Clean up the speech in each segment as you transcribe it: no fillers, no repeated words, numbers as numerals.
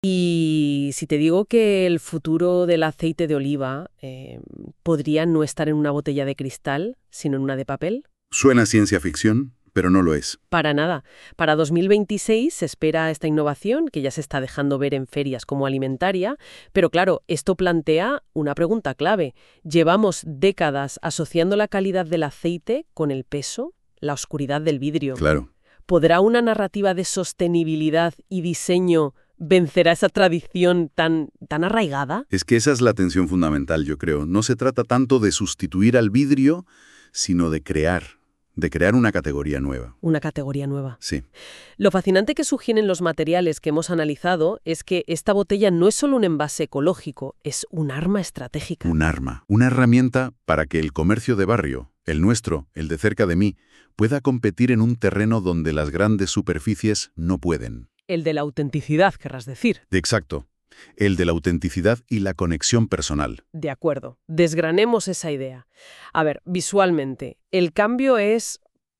Y si te digo que el futuro del aceite de oliva podría no estar en una botella de cristal, sino en una de papel. Suena a ciencia ficción, pero no lo es. Para nada. Para 2026 se espera esta innovación, que ya se está dejando ver en ferias como alimentaria, pero claro, esto plantea una pregunta clave. Llevamos décadas asociando la calidad del aceite con el peso, la oscuridad del vidrio. Claro. ¿Podrá una narrativa de sostenibilidad y diseño vencer a esa tradición tan arraigada? Es que esa es la tensión fundamental, yo creo. No se trata tanto de sustituir al vidrio, sino de crear una categoría nueva. Una categoría nueva. Sí. Lo fascinante que sugieren los materiales que hemos analizado es que esta botella no es solo un envase ecológico, es un arma estratégica. Un arma, una herramienta para que el comercio de barrio, el nuestro, el de cerca de mí, pueda competir en un terreno donde las grandes superficies no pueden. El de la autenticidad, querrás decir. Exacto. El de la autenticidad y la conexión personal. De acuerdo. Desgranemos esa idea. A ver, visualmente, el cambio es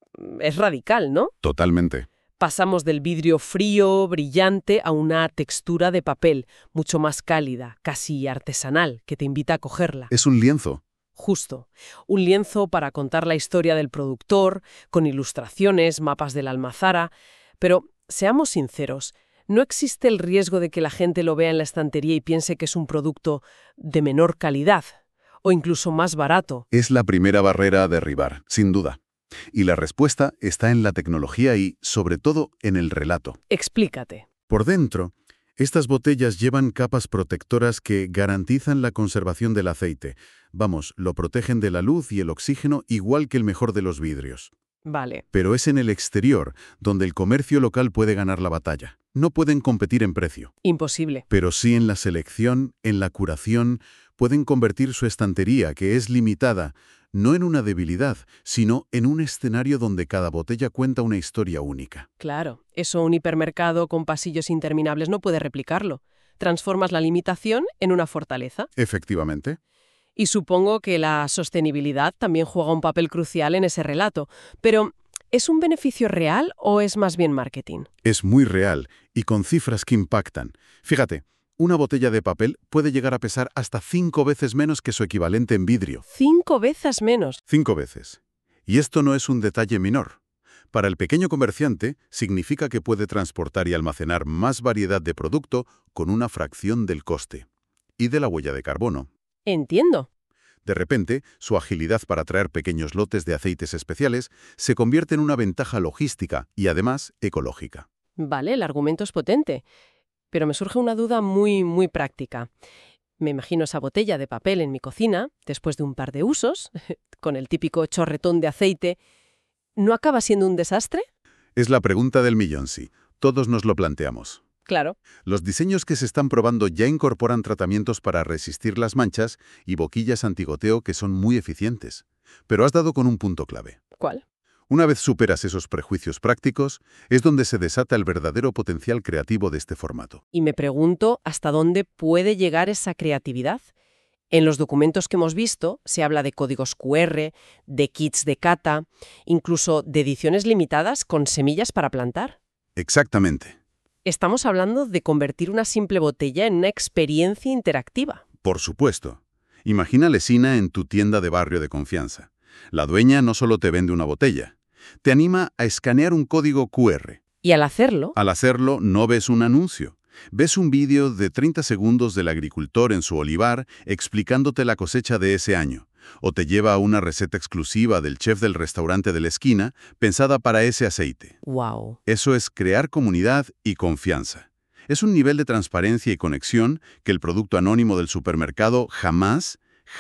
radical, ¿no? Totalmente. Pasamos del vidrio frío, brillante, a una textura de papel, mucho más cálida, casi artesanal, que te invita a cogerla. Es un lienzo. Justo. Un lienzo para contar la historia del productor, con ilustraciones, mapas de la almazara. Pero, seamos sinceros, ¿no existe el riesgo de que la gente lo vea en la estantería y piense que es un producto de menor calidad? O incluso más barato. Es la primera barrera a derribar, sin duda. Y la respuesta está en la tecnología y, sobre todo, en el relato. Explícate. Por dentro, estas botellas llevan capas protectoras que garantizan la conservación del aceite. Vamos, lo protegen de la luz y el oxígeno igual que el mejor de los vidrios. Vale. Pero es en el exterior donde el comercio local puede ganar la batalla. No pueden competir en precio. Imposible. Pero sí en la selección, en la curación, pueden convertir su estantería, que es limitada, no en una debilidad, sino en un escenario donde cada botella cuenta una historia única. Claro, eso un hipermercado con pasillos interminables no puede replicarlo. Transformas la limitación en una fortaleza. Efectivamente. Y supongo que la sostenibilidad también juega un papel crucial en ese relato. Pero, ¿es un beneficio real o es más bien marketing? Es muy real y con cifras que impactan. Fíjate, una botella de papel puede llegar a pesar hasta 5 veces menos que su equivalente en vidrio. 5 veces menos. 5 veces. Y esto no es un detalle menor. Para el pequeño comerciante, significa que puede transportar y almacenar más variedad de producto con una fracción del coste. Y de la huella de carbono. Entiendo. De repente, su agilidad para traer pequeños lotes de aceites especiales se convierte en una ventaja logística y además ecológica. Vale, el argumento es potente. Pero me surge una duda muy práctica. Me imagino esa botella de papel en mi cocina, después de un par de usos, con el típico chorretón de aceite. ¿No acaba siendo un desastre? Es la pregunta del millón, sí. Todos nos lo planteamos. Claro. Los diseños que se están probando ya incorporan tratamientos para resistir las manchas y boquillas antigoteo que son muy eficientes. Pero has dado con un punto clave. ¿Cuál? Una vez superas esos prejuicios prácticos, es donde se desata el verdadero potencial creativo de este formato. Y me pregunto hasta dónde puede llegar esa creatividad. En los documentos que hemos visto se habla de códigos QR, de kits de cata, incluso de ediciones limitadas con semillas para plantar. Exactamente. Estamos hablando de convertir una simple botella en una experiencia interactiva. Por supuesto. Imagina Lesina en tu tienda de barrio de confianza. La dueña no solo te vende una botella, te anima a escanear un código QR. Y al hacerlo, Al hacerlo, no ves un anuncio. Ves un vídeo de 30 segundos del agricultor en su olivar explicándote la cosecha de ese año. O te lleva a una receta exclusiva del chef del restaurante de la esquina pensada para ese aceite. ¡wow! Eso es crear comunidad y confianza. Es un nivel de transparencia y conexión que el producto anónimo del supermercado jamás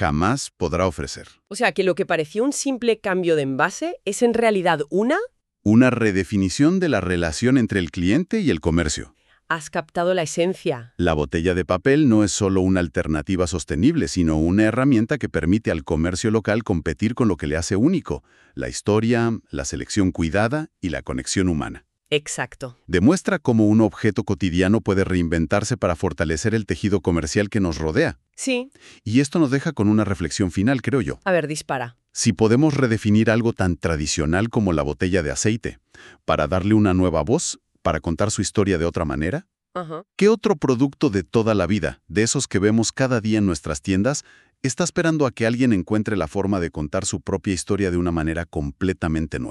podrá ofrecer. O sea, que lo que parecía un simple cambio de envase es en realidad Una redefinición de la relación entre el cliente y el comercio. Has captado la esencia. La botella de papel no es solo una alternativa sostenible, sino una herramienta que permite al comercio local competir con lo que le hace único: la historia, la selección cuidada y la conexión humana. Exacto. Demuestra cómo un objeto cotidiano puede reinventarse para fortalecer el tejido comercial que nos rodea. Sí. Y esto nos deja con una reflexión final, creo yo. A ver, dispara. Si podemos redefinir algo tan tradicional como la botella de aceite, para darle una nueva voz, para contar su historia de otra manera, Ajá. ¿Qué otro producto de toda la vida, de esos que vemos cada día en nuestras tiendas, está esperando a que alguien encuentre la forma de contar su propia historia de una manera completamente nueva?